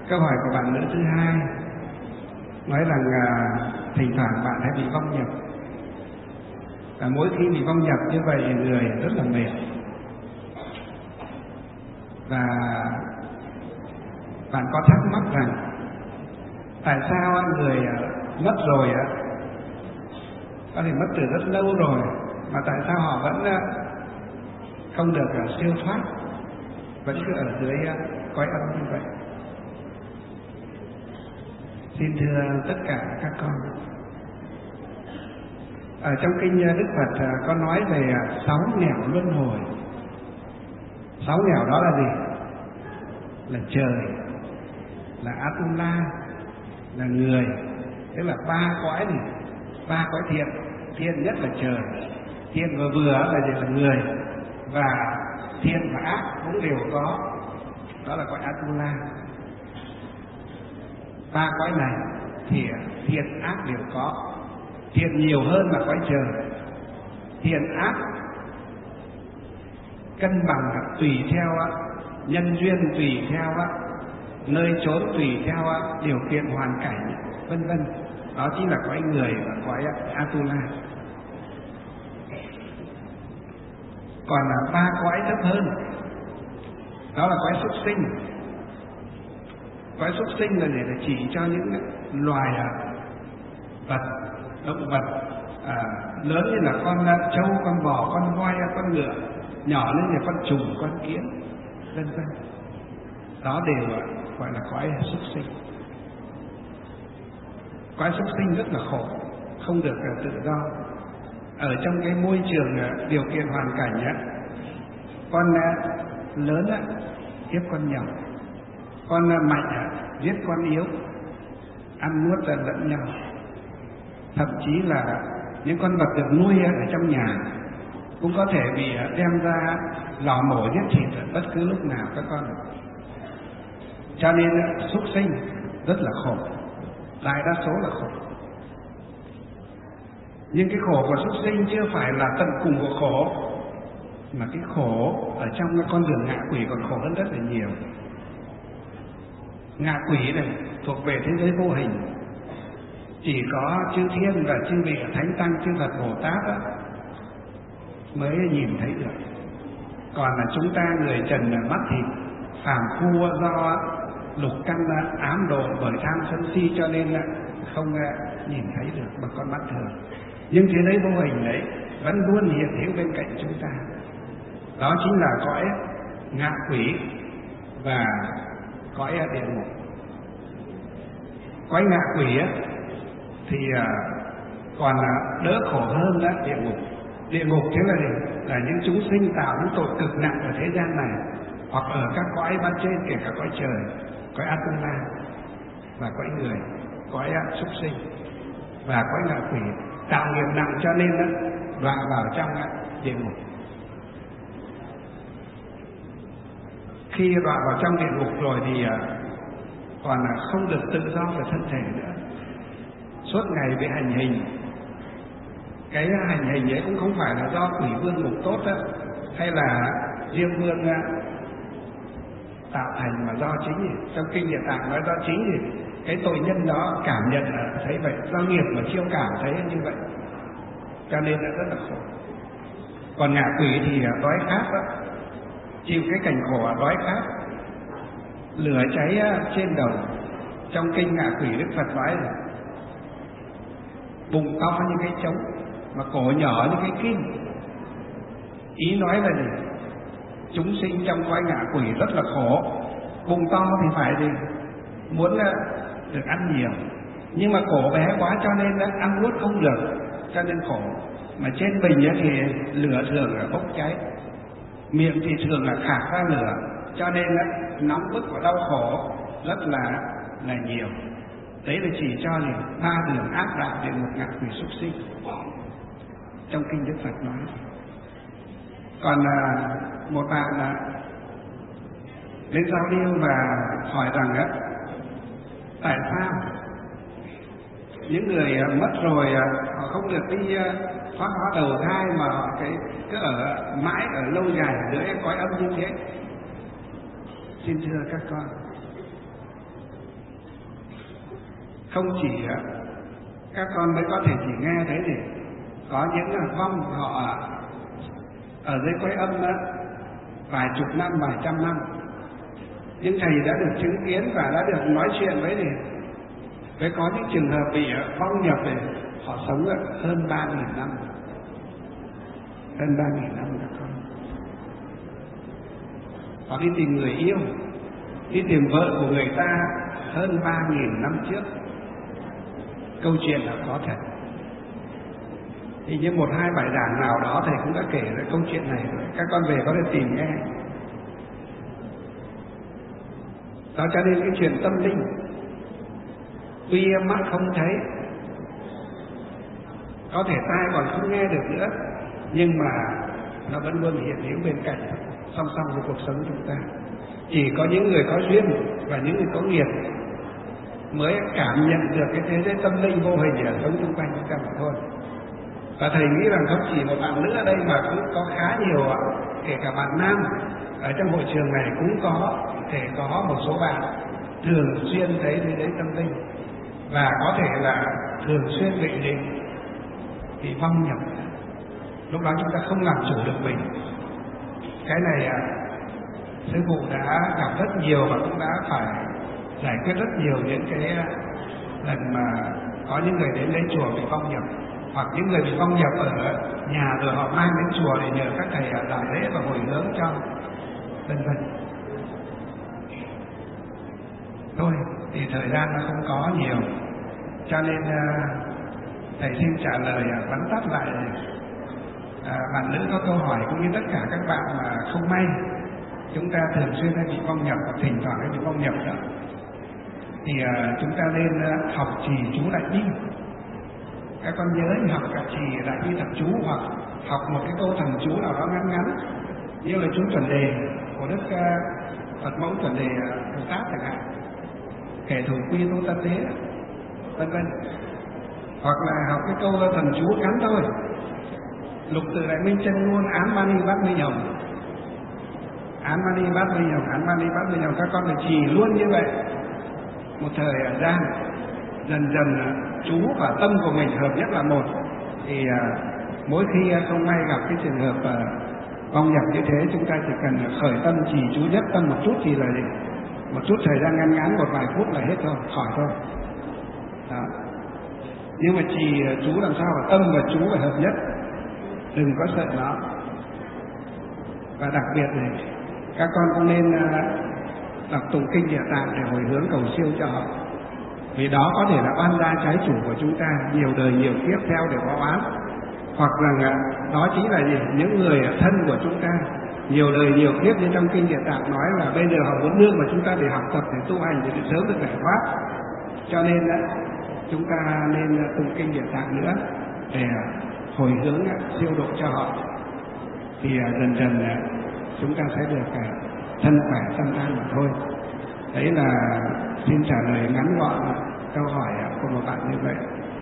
Câu hỏi của bạn nữ thứ hai nói rằng thỉnh thoảng bạn hay bị vong nhập, và mỗi khi bị vong nhập như vậy người rất là mệt, và bạn có thắc mắc rằng tại sao người mất rồi có thể mất từ rất lâu rồi mà tại sao họ vẫn không được siêu thoát, vẫn cứ ở dưới cõi âm như vậy. Xin thưa tất cả các con, ở trong kinh Đức Phật có nói về 6 nẻo luân hồi. 6 nẻo đó là gì? Là trời, là Atula, là người, tức là 3 cõi này, 3 cõi thiện. Thiện nhất là trời, thiện vừa là gì? Là người, và thiện và ác cũng đều có, đó là cõi Atula. 3 cõi này thì thiện ác đều có. Thiện nhiều hơn là cõi trời. Thiện ác cân bằng tùy theo nhân duyên, tùy theo nơi trốn, tùy theo điều kiện hoàn cảnh, vân vân. Đó chính là cõi người và cõi Atula. Còn là 3 cõi thấp hơn, đó là cõi súc sinh. Cõi súc sinh là để chỉ cho những loài vật, động vật lớn như là con trâu, con bò, con voi, con ngựa, nhỏ lên là con trùng, con kiến, vân vân. Đó đều gọi là cõi súc sinh. Cõi súc sinh rất là khổ, không được tự do. Ở trong cái môi trường điều kiện hoàn cảnh con lớn hiếp con nhỏ, con mạnh giết con yếu, ăn nuốt lẫn nhau. Thậm chí là những con vật được nuôi ở trong nhà cũng có thể bị đem ra lò mổ giết thịt ở bất cứ lúc nào các con. Cho nên súc sinh rất là khổ, đại đa số là khổ. Nhưng cái khổ của súc sinh chưa phải là tận cùng của khổ, mà cái khổ ở trong cái con đường ngạ quỷ còn khổ hơn rất là nhiều. Ngạ quỷ này thuộc về thế giới vô hình, chỉ có chư thiên và chư vị thánh tăng, chư Phật Bồ Tát mới nhìn thấy được. Còn là chúng ta người trần là mắt thịt phàm phu, do lục căn ám độ bởi tham sân si cho nên không nhìn thấy được bằng con mắt thường. Nhưng thế giới vô hình đấy vẫn luôn hiện hữu bên cạnh chúng ta. Đó chính là cõi ngạ quỷ và cõi địa ngục. Cõi ngạ quỷ thì còn là đỡ khổ hơn đó địa ngục. Địa ngục thế là gì? Là những chúng sinh tạo những tội cực nặng ở thế gian này, hoặc ở các cõi bên trên, kể cả cõi trời, cõi Atula và cõi người, cõi súc sinh và cõi ngạ quỷ, tạo nghiệp nặng cho nên đọa vào trong địa ngục. Khi đọa vào trong địa ngục rồi thì còn là không được tự do về thân thể nữa, suốt ngày bị hành hình. Cái hành hình ấy cũng không phải là do quỷ vương ngục tốt hay là Diêm Vương tạo thành, mà do chính gì? Trong kinh Địa Tạng nói do chính gì? Cái tội nhân đó cảm nhận thấy vậy, do nghiệp mà chiêu cảm thấy như vậy, cho nên là rất là khổ. Còn ngạ quỷ thì đói khát đó, chịu cái cảnh khổ đói khát, lửa cháy trên đầu. Trong kinh ngạ quỷ Đức Phật nói là bụng to như cái trống mà cổ nhỏ như cái kim. Ý nói là gì? Chúng sinh trong cõi ngạ quỷ rất là khổ. Bụng to thì phải gì? Muốn được ăn nhiều, nhưng mà cổ bé quá cho nên ăn nuốt không được, cho nên khổ. Mà trên bình thì lửa thường là bốc cháy, miệng thì thường là khạc ra lửa, cho nên nóng bức và đau khổ rất là nhiều. Đấy là chỉ cho gì? 3 đường ác đạo địa ngục, ngạ quỷ, súc sinh trong kinh Đức Phật nói. Còn một bạn đến giao lưu và hỏi rằng tại sao những người mất rồi họ không được đi thoát hóa đầu thai mà họ cứ ở mãi, ở lâu dài dưới cõi âm như thế? Xin thưa các con, không chỉ các con mới có thể chỉ nghe thấy thì có những vong họ ở dưới cõi âm đó vài chục năm, vài trăm năm, những thầy đã được chứng kiến và đã được nói chuyện với có những trường hợp bị vong nhập thì họ sống hơn 3.000 năm, hơn 3.000 năm các con. Họ đi tìm người yêu, đi tìm vợ của người ta hơn 3.000 năm trước. Câu chuyện là có thật. Thì như một hai bài giảng nào đó thầy cũng đã kể ra câu chuyện này rồi. Các con về có thể tìm nghe. Đó cho nên cái chuyện tâm linh tuy mắt không thấy, có thể tai còn không nghe được nữa, nhưng mà nó vẫn luôn hiện hữu bên cạnh, song song với cuộc sống chúng ta. Chỉ có những người có duyên và những người có nghiệp mới cảm nhận được cái thế giới tâm linh vô hình ở sống xung quanh chúng ta mà thôi. Và thầy nghĩ rằng không chỉ một bạn nữ ở đây mà cũng có khá nhiều, kể cả bạn nam ở trong hội trường này cũng có thể có một số bạn thường xuyên thấy thế giới tâm linh và có thể là thường xuyên bị vong nhập. Lúc đó chúng ta không làm chủ được mình. Cái này sư phụ đã gặp rất nhiều và cũng đã phải giải quyết rất nhiều những cái lần mà có những người đến lấy chùa bị vong nhập, hoặc những người bị vong nhập ở nhà rồi họ mang đến chùa để nhờ các thầy giải lễ và hồi hướng cho, vân vân. Thôi thì thời gian nó không có nhiều, cho nên thầy xin trả lời vắn tắt lại. Bạn nữ có câu hỏi cũng như tất cả các bạn mà không may chúng ta thường xuyên hay bị vong nhập và thỉnh thoảng hay bị vong nhập đó, thì chúng ta nên học trì chú đại bi. Các con nhớ học cả trì đại bi thập chú, hoặc học một cái câu thần chú nào đó ngắn ngắn, như là chú chuẩn đề của Đức Phật Mẫu Chuẩn Đề Bồ Tát chẳng hạn, kẻ thù quy tu ta tế, vân vân. Hoặc là học cái câu thần chú ngắn thôi, lục tự đại minh chân luôn án mani bát minh hồng, án mani bát minh hồng, án mani bát minh hồng. Các con phải trì luôn như vậy một thời gian, dần dần chú và tâm của mình hợp nhất là một, thì mỗi khi không may gặp cái trường hợp vong nhập như thế, chúng ta chỉ cần khởi tâm trì chú nhất tâm một chút thì là gì? Một chút thời gian ngắn ngắn, một vài phút là hết thôi, khỏi thôi. Đó. Nhưng mà trì chú làm sao mà tâm và chú phải hợp nhất, đừng có sợ nó. Và đặc biệt này, các con cũng nên đọc tụng kinh Địa Tạng để hồi hướng cầu siêu cho họ, vì đó có thể là oan gia trái chủ của chúng ta nhiều đời nhiều kiếp theo để báo oán, hoặc rằng đó chính là gì? Những người thân của chúng ta nhiều đời nhiều kiếp, như trong kinh Địa Tạng nói là bây giờ họ muốn nương vào chúng ta để học tập, để tu hành, để sớm được giải thoát. Cho nên chúng ta nên tụng kinh Địa Tạng nữa để hồi hướng siêu độ cho họ, thì dần dần chúng ta sẽ được thân khỏe tâm an mà thôi. Đấy là xin trả lời ngắn gọn câu hỏi của một bạn như vậy.